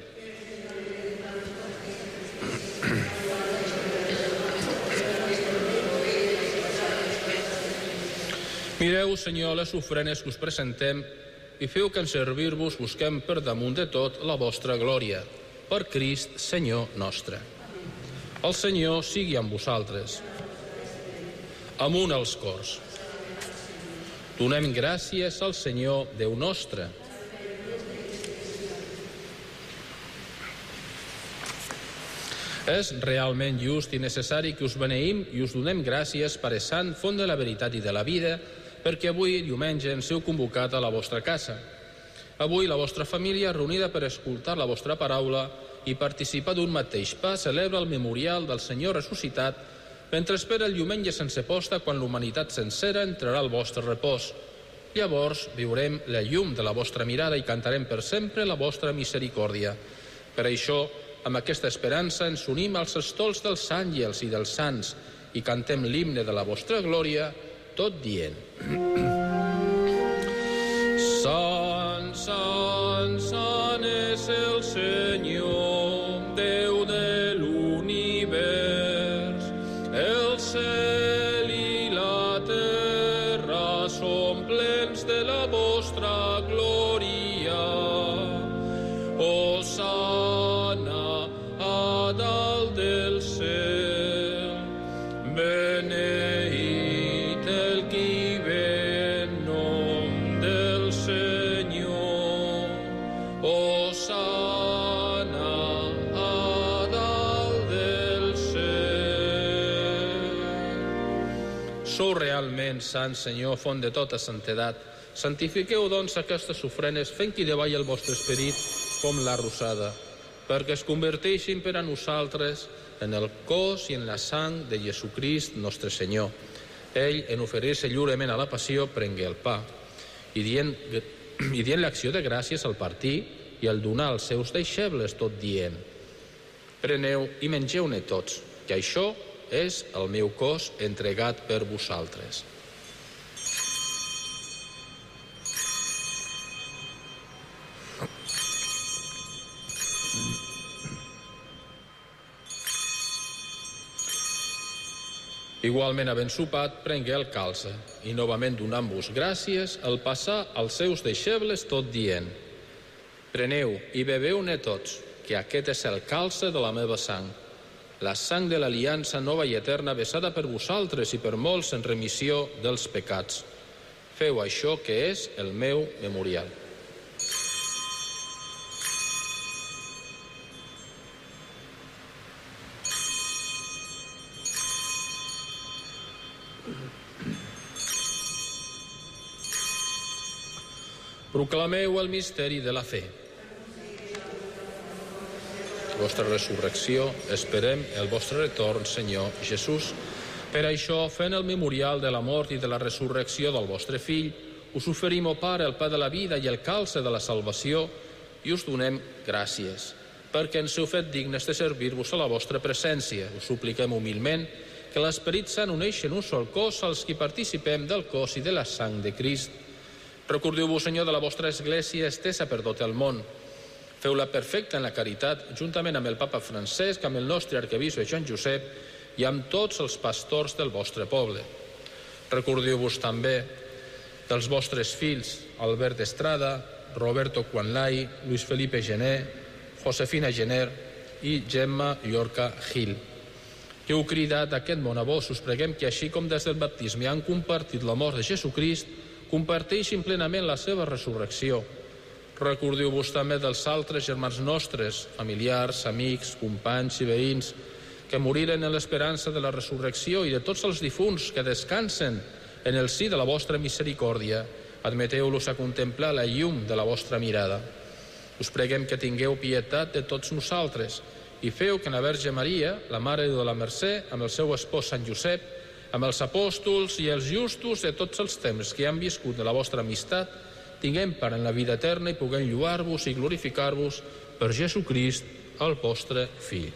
Mireu, Senyor, les ofrenes que us presentem i feu que en servir-vos busquem per damunt de tot la vostra glòria. Per Crist, Senyor nostre. El Senyor sigui amb vosaltres. Amunt els cors. Donem gràcies al Senyor, Déu nostre. És realment just i necessari que us beneïm i us donem gràcies, Pare Sant, font de la veritat i de la vida, perquè avui, diumenge, ens heu convocat a la vostra casa. Avui la vostra família, reunida per escoltar la vostra paraula i participar d'un mateix pa, celebra el memorial del Senyor ressuscitat, mentre espera el diumenge sense posta, quan l'humanitat sencera entrarà al vostre repòs. Llavors viurem la llum de la vostra mirada i cantarem per sempre la vostra misericòrdia. Per això, amb aquesta esperança, ens unim als estols dels àngels i dels sants i cantem l'himne de la vostra glòria, tot dient: Sant, sant, sant és el Senyor, Déu de l'univers. El cel i la terra són plens de la vostra glòria. Hosana a dalt del cel. Beneït el qui ve en nom del Senyor. Hosana a dalt del cel. sou realment sant, Senyor, font de tota santedat, santifiqueu, doncs, aquestes ofrenes, fent que davall el vostre esperit com la rosada, perquè es converteixin per a nosaltres en el cos i en la sang de Jesucrist, nostre Senyor. Ell, en oferir-se lliurement a la passió, prengué el pa, i dient l'acció de gràcies al partir i al donar als seus deixebles, tot dient: preneu i mengeu-ne tots, que això és el meu cos entregat per vosaltres. Igualment, havent sopat, prengué el calze, i novament donant-vos gràcies, el passà als seus deixebles, tot dient: preneu i beveu-ne tots, que aquest és el calze de la meva sang, la sang de l'aliança nova i eterna vessada per vosaltres i per molts en remissió dels pecats. Feu això, que és el meu memorial. Proclameu el misteri de la fe. Vostra resurrecció, esperem el vostre retorn, Senyor Jesús. Per això, fent el memorial de la mort i de la resurrecció del vostre Fill, us oferim, o Pare, el pa de la vida i el calze de la salvació, i us donem gràcies, perquè ens heu fet dignes de servir-vos a la vostra presència. Us supliquem humilment que l'Esperit Sant uneixi en un sol cos als qui participem del cos i de la sang de Crist. Recordeu-vos, Senyor, de la vostra Església estesa per tot el món. Feu-la perfecta en la caritat, juntament amb el Papa Francesc, amb el nostre arquebisbe Joan Josep i amb tots els pastors del vostre poble. Recordeu-vos també dels vostres fills, Albert Estrada, Roberto Cuanlai, Luis Felipe Gené, Josefina Gener i Gemma Llorca Gil, que heu cridat aquest món a vos. Us preguem que, així com des del baptisme han compartit la mort de Jesucrist, comparteixin plenament la seva resurrecció. Recordeu-vos també dels altres germans nostres, familiars, amics, companys i veïns, que moriren en l'esperança de la resurrecció, i de tots els difunts que descansen en el si de la vostra misericòrdia. Admeteu-los a contemplar la llum de la vostra mirada. Us preguem que tingueu pietat de tots nosaltres i feu que la Verge Maria, la Mare de la Mercè, amb el seu espòs Sant Josep, amb els apòstols i els justos de tots els temps que han viscut de la vostra amistat, tinguem part en la vida eterna i puguem lluar-vos i glorificar-vos per Jesucrist, el vostre Fill.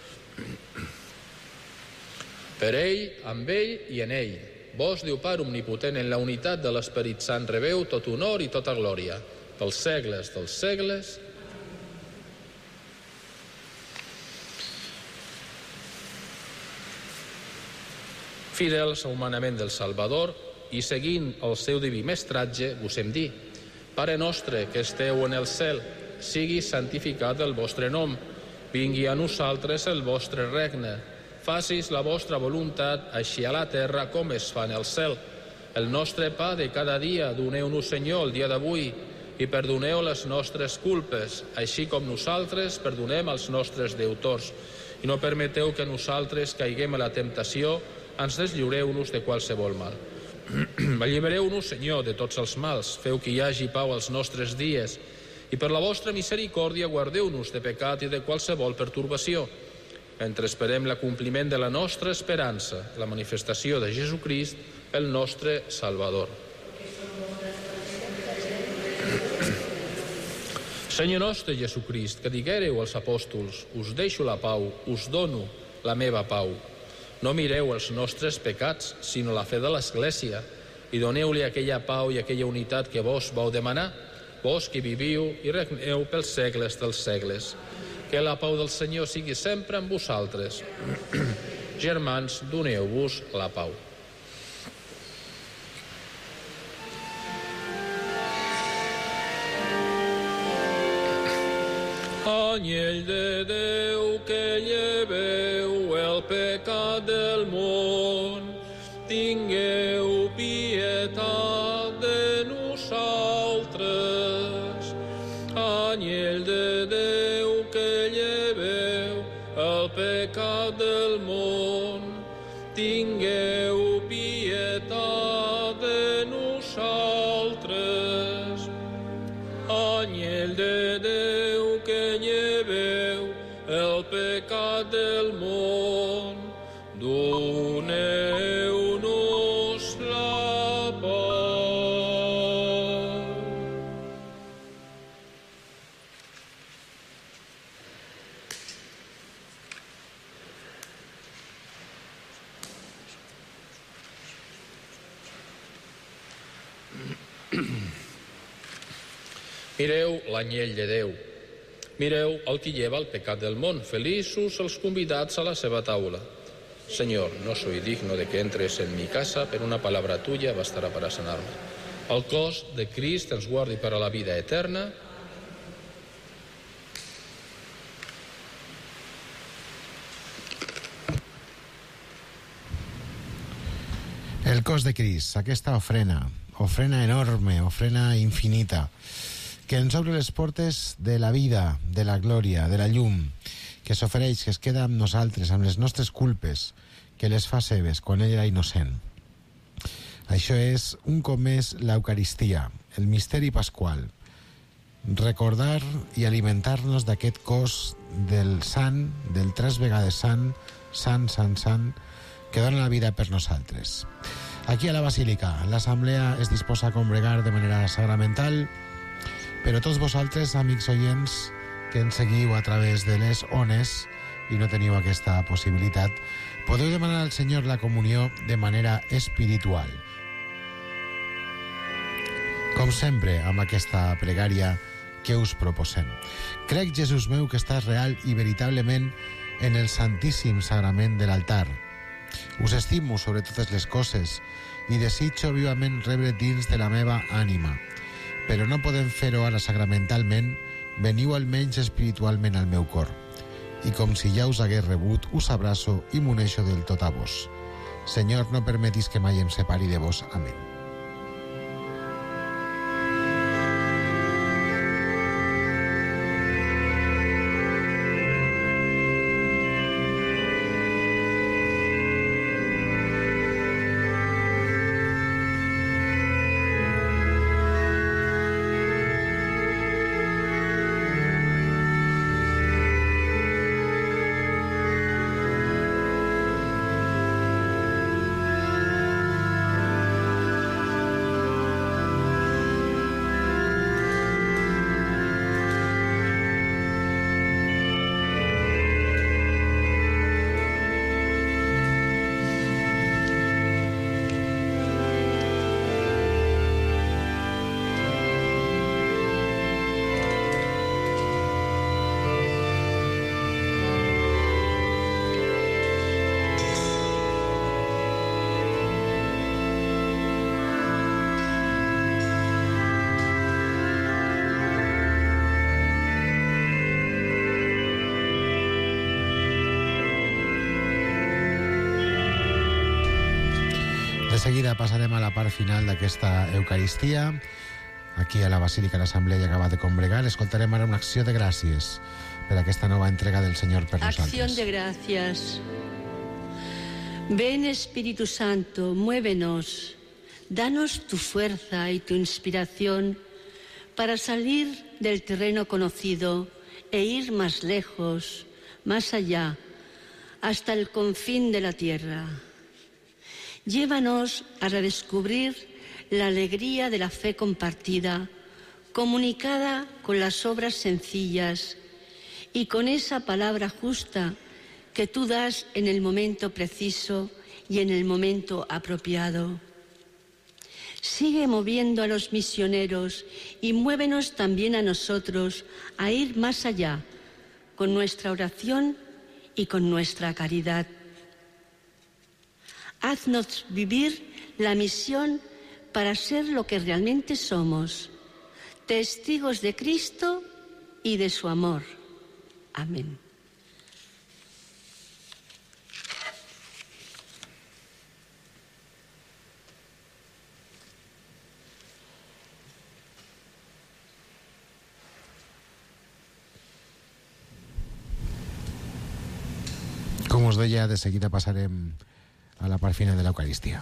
Per ell, amb ell i en ell, vos, Déu Pare omnipotent, en la unitat de l'Esperit Sant, rebeu tot honor i tota glòria, pels segles dels segles. Fidels al manament del Salvador i seguint el seu diví mestratge, vos hem dit: Pare nostre que esteu en el cel, sigui santificat el vostre nom, vingui a nosaltres el vostre regne, facis la vostra voluntat, així a la terra com es fa en el cel. El nostre pa de cada dia doneu-nos, Senyor, el dia d'avui, i perdoneu les nostres culpes, així com nosaltres perdonem als nostres deutors. I no permeteu que nosaltres caiguem a la temptació, ens deslliureu-nos de qualsevol mal. Allibereu-nos, Senyor, de tots els mals, feu que hi hagi pau als nostres dies, i per la vostra misericòrdia guardeu-nos de pecat i de qualsevol pertorbació, mentre esperem l'acompliment de la nostra esperança, la manifestació de Jesucrist, el nostre Salvador. Senyor nostre Jesucrist, que diguéreu als apòstols: us deixo la pau, us dono la meva pau. No mireu els nostres pecats, sinó la fe de l'Església, i doneu-li aquella pau i aquella unitat que vos vau demanar, vos que viviu i regneu pels segles dels segles. Que la pau del Senyor sigui sempre amb vosaltres. Germans, doneu-vos la pau. Anyell de Déu que lleveu el pecat del món, tingueu pietat de nosaltres. Anyell de Déu que lleveu el pecat del món, tingueu pietat Mireu l'anyell de Déu. Mireu el que lleva el pecat del món. Feliços els convidats a la seva taula. Señor, no soy digno de que entres en mi casa, pero una palabra tuya bastará para sanarme. El cos de Crist ens guardi per a la vida eterna. El cos de Crist, aquesta ofrena enorme, ofrena infinita, que ens obre les portes de la vida, de la glòria, de la llum, que s'ofereix, que es queda amb nosaltres, amb les nostres culpes, que les fa seves quan ell era innocent. Això és, un cop més, l'Eucaristia, el misteri pasqual. Recordar i alimentar-nos d'aquest cos del sant, del 3 vegades sant, que dona la vida per nosaltres. Aquí a la Basílica, l'Assemblea es disposa a congregar de manera sacramental, però tots vosaltres, amics oients, que ens seguiu a través de les ones i no teniu aquesta possibilitat, podeu demanar al Senyor la comunió de manera espiritual. Com sempre, amb aquesta pregària que us proposem. Crec, Jesús meu, que estàs real i veritablement en el Santíssim Sagrament de l'altar. Us estimo sobre totes les coses i desitjo vivament rebre dins de la meva ànima. Però no podem fer-ho ara sacramentalment, veniu almenys espiritualment al meu cor. I com si ja us hagués rebut, us abraço i m'uneixo del tot a vos. Senyor, no permetis que mai em separi de vos. Amén. De seguida passarem a la part final d'aquesta Eucaristia. Aquí a la Basílica de l'Assemblea acaba de congregar. Escoltarem ara una acció de gràcies per aquesta nova entrega del Senyor per nosaltres. Acción de gracias. Ven, Espíritu Santo, muévenos. Danos tu fuerza y tu inspiración para salir del terreno conocido e ir más lejos, más allá, hasta el confín de la tierra. Llévanos a redescubrir la alegría de la fe compartida, comunicada con las obras sencillas y con esa palabra justa que tú das en el momento preciso y en el momento apropiado. Sigue moviendo a los misioneros y muévenos también a nosotros a ir más allá con nuestra oración y con nuestra caridad. Haznos vivir la misión para ser lo que realmente somos, testigos de Cristo y de su amor. Amén. Com us deia, de seguida passarem a la part final de la Eucaristia.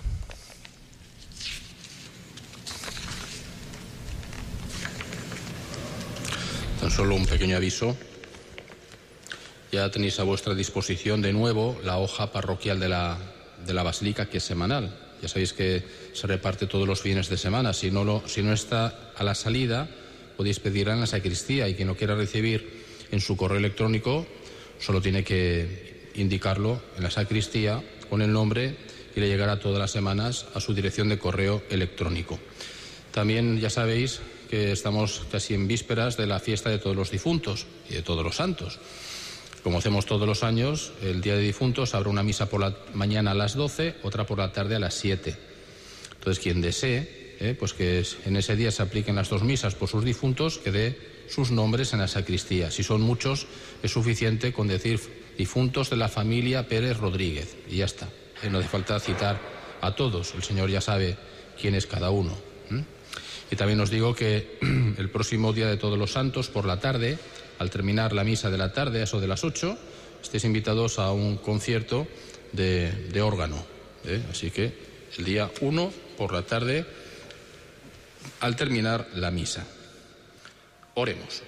Tan solo un pequeño aviso. Ya tenéis a vuestra disposición de nuevo la hoja parroquial de la Basílica, que es semanal. Ya sabéis que se reparte todos los fines de semana. Si no está a la salida, podéis pedirla en la sacristía, y quien no quiera recibir en su correo electrónico solo tiene que indicarlo en la sacristía con el nombre, y le llegará todas las semanas a su dirección de correo electrónico. También ya sabéis que estamos casi en vísperas de la fiesta de todos los difuntos y de todos los santos. Como hacemos todos los años, el día de difuntos habrá una misa por la mañana a las 12, otra por la tarde a las 7. Entonces, quien desee, pues que en ese día se apliquen las dos misas por sus difuntos, que dé sus nombres en la sacristía. Si son muchos, es suficiente con decir difuntos de la familia Pérez Rodríguez y ya está. No hace falta citar a todos, el Señor ya sabe quién es cada uno. Y también os digo que el próximo día de Todos los Santos, por la tarde, al terminar la misa de la tarde, a eso de las 8, estéis invitados a un concierto de órgano. Así que el día 1, por la tarde, al terminar la misa. Oremos.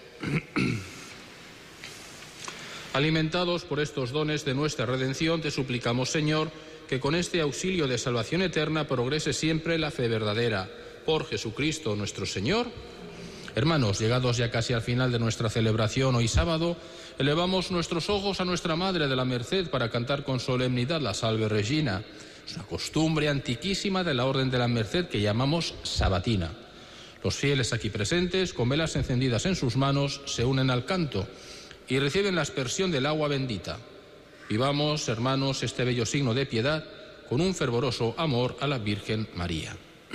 Alimentados por estos dones de nuestra redención, te suplicamos, Señor, que con este auxilio de salvación eterna progrese siempre la fe verdadera. Por Jesucristo nuestro Señor. Hermanos, llegados ya casi al final de nuestra celebración hoy sábado, elevamos nuestros ojos a nuestra Madre de la Merced para cantar con solemnidad la Salve Regina. Es una costumbre antiquísima de la Orden de la Merced que llamamos sabatina. Los fieles aquí presentes, con velas encendidas en sus manos, se unen al canto y reciben la aspersión del agua bendita. Vivamos, hermanos, este bello signo de piedad con un fervoroso amor a la Virgen María.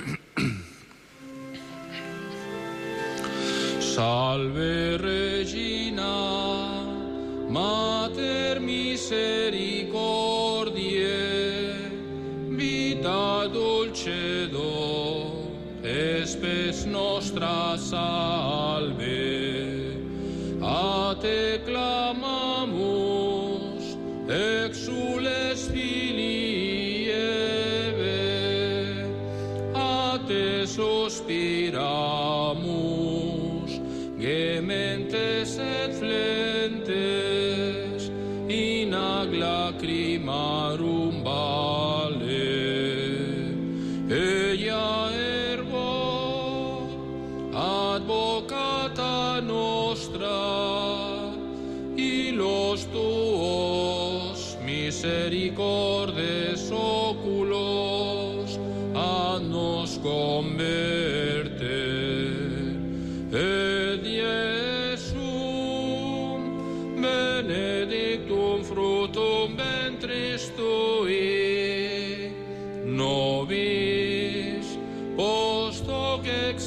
Salve Regina, Mater misericordiae, vita dulcedo, spes nostra salve. A te clamamus, exules filii Eve, a te suspiramus, gementes et flentes, in ag lacrimarum vale. Ella ergo, advocata nostra, y los tuos misericordes oculos a nos converte. Et Iesum benedictum fructum ventris tui, nobis post hoc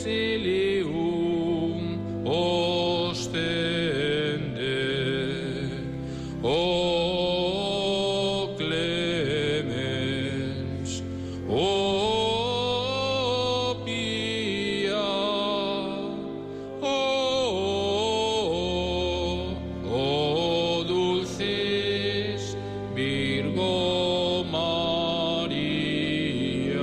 exilium ostende. O clemens, o pia, o dulcis Virgo Maria.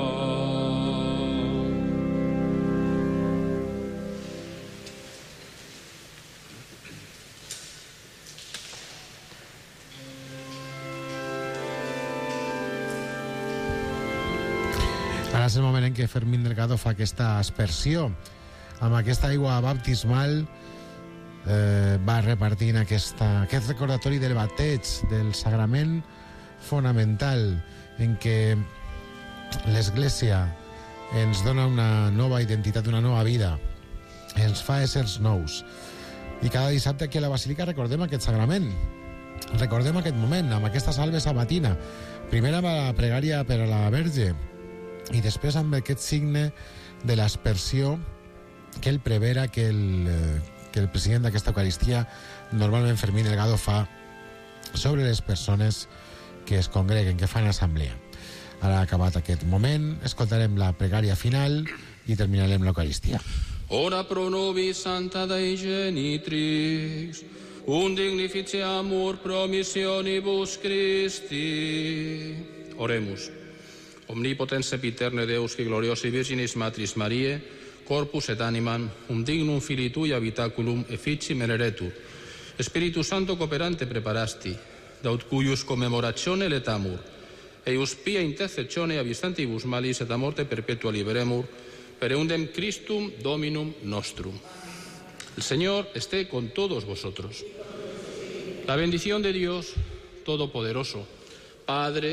Ara és el moment en què Fermín Delgado fa aquesta aspersió. Amb aquesta aigua baptismal va repartint aquest recordatori del bateig, del sagrament fonamental, en què l'Església ens dona una nova identitat, una nova vida, ens fa éssers nous. I cada dissabte aquí a la Basílica recordem aquest sagrament, recordem aquest moment, amb aquesta salve sabatina. Primer amb la pregària per a la Verge, i després amb aquest signe de l'aspersió que el prevera que el president d'aquesta Eucaristia, normalment Fermín Delgado, fa sobre les persones que es congreguen, que fan assemblea. Ara, acabat aquest moment, escoltarem la pregària final i terminarem l'Eucaristia. Ora pro nobis Santa Dei Genitrix, dignificiamur promissionibus Christi. Oremus. Omnipotens sempiterne Deus, que gloriosi Virginis Matris Mariae, corpus et animam, dignum Filii Tui habitaculum efficim ereretur. Spiritus Santo cooperante preparasti, daut cuius commemoratione letamur, eius pia intercessione abistantibus malis et a morte perpetua liberemur, per eundem Christum Dominum nostrum. El Señor esté con todos vosotros. La bendición de Dios Todopoderoso, Padre,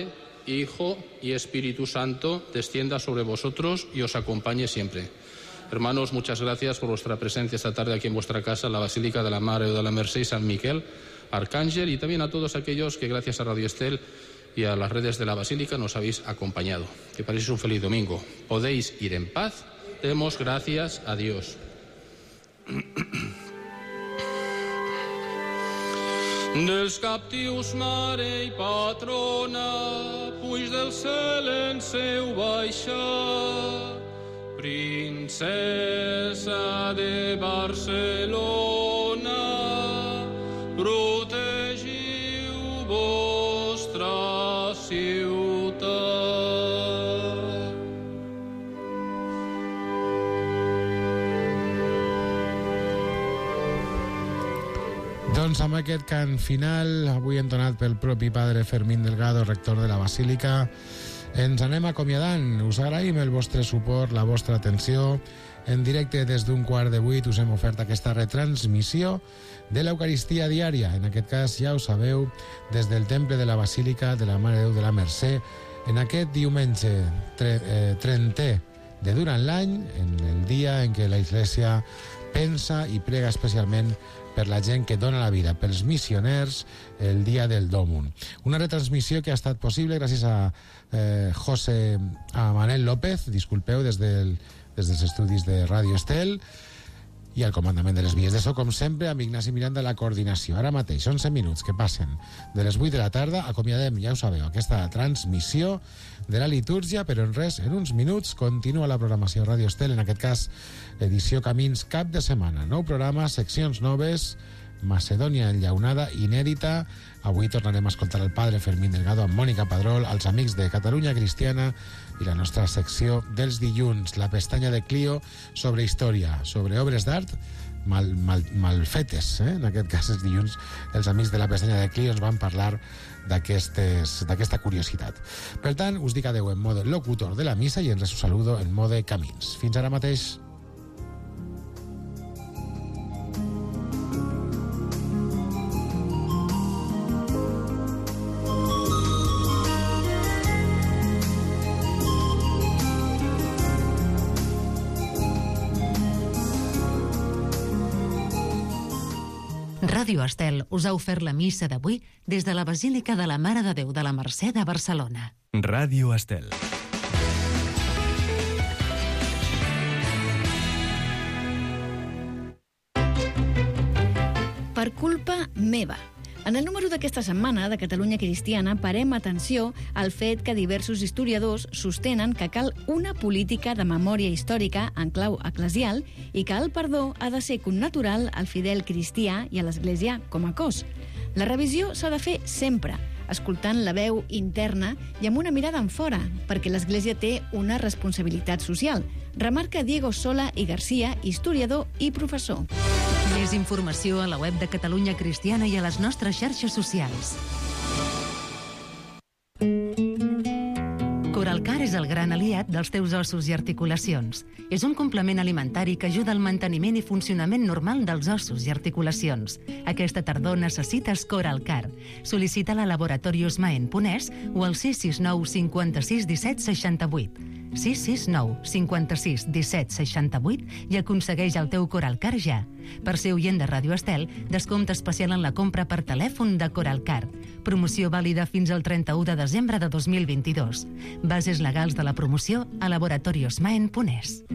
Hijo y Espíritu Santo, descienda sobre vosotros y os acompañe siempre. Hermanos, muchas gracias por vuestra presencia esta tarde aquí en vuestra casa, en la Basílica de la Mare de la Merced y San Miguel Arcángel, y también a todos aquellos que gracias a Radio Estel y a las redes de la Basílica nos habéis acompañado. Que paséis un feliz domingo. Podéis ir en paz. Demos gracias a Dios. Dels captius mare i patrona, puix del cel en seu baixar. Princesa de Barcelona, protegiu vostra ciutat. Doncs amb aquest cant final, avui entonat pel propi padre Fermín Delgado, rector de la Basílica, ens anem acomiadant. Us agraïm el vostre suport, la vostra atenció. En directe des d'un 7:15 us hem ofert aquesta retransmissió de l'Eucaristia diària. En aquest cas, ja ho sabeu, des del Temple de la Basílica de la Mare de Déu de la Mercè, en aquest diumenge 30è de durant l'any, en el dia en què la Església pensa i prega especialment per la gent que dona la vida, pels missioners, el dia del Dòmum. Una retransmissió que ha estat possible gràcies a Manel López, disculpeu, des dels estudis de Ràdio Estel, i al comandament de les vies de so, com sempre, amb Ignasi Miranda a la coordinació. Ara mateix, 11 minuts que passen de les 8 de la tarda, acomiadem, ja ho sabeu, aquesta transmissió de la litúrgia, però en res, en uns minuts, continua la programació Ràdio Estel, en aquest cas, edició Camins cap de setmana. Nou programa, seccions noves, Macedònia enllaunada, inèdita. Avui tornarem a escoltar el padre Fermín Delgado amb Mònica Padrol, els amics de Catalunya Cristiana i la nostra secció dels dilluns, la pestanya de Clio sobre història, sobre obres d'art mal fetes. En aquest cas, els dilluns, els amics de la pestanya de Clio ens van parlar d'aquesta curiositat. Per tant, us dic adeu en mode locutor de la missa i ens us saludo en mode camins. Fins ara mateix. Ràdio Estel us ha ofert la missa d'avui des de la Basílica de la Mare de Déu de la Mercè de Barcelona. Ràdio Estel. Per culpa meva. En el número d'aquesta setmana de Catalunya Cristiana parem atenció al fet que diversos historiadors sostenen que cal una política de memòria històrica en clau eclesial i que el perdó ha de ser connatural al fidel cristià i a l'Església com a cos. La revisió s'ha de fer sempre, escoltant la veu interna i amb una mirada enfora, perquè l'Església té una responsabilitat social, remarca Diego Sola i Garcia, historiador i professor. Més informació a la web de Catalunya Cristiana i a les nostres xarxes socials. Coralcar és el gran aliat dels teus ossos i articulacions. És un complement alimentari que ajuda al manteniment i funcionament normal dels ossos i articulacions. Aquesta tardor necessites Coralcar. Sol·licita-la a Laboratorios Maen Ponès o al 669 56 17 68. 669 56 17 68 i aconsegueix el teu Coralcar ja. Per ser oient de Ràdio Estel, descompte especial en la compra per telèfon de Coralcar. Promoció vàlida fins al 31 de desembre de 2022. Bases legals de la promoció a Laboratorios Maen Ponès.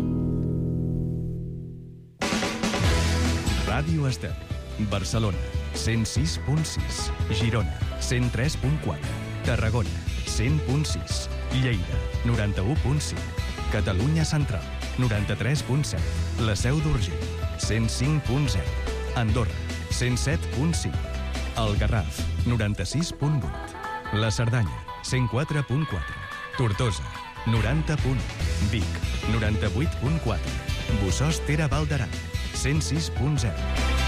Ràdio Estel. Barcelona, 106.6. Girona, 103.4. Tarragona, 100.6. Lleida, 91.5. Catalunya Central, 93.7. La Seu d'Urgell, 105.0. Andorra, 107.5. El Garraf, 96.8. La Cerdanya, 104.4. Tortosa, 90.1. Vic, 98.4. Bossòst Tere Val d'Aran, 106.0.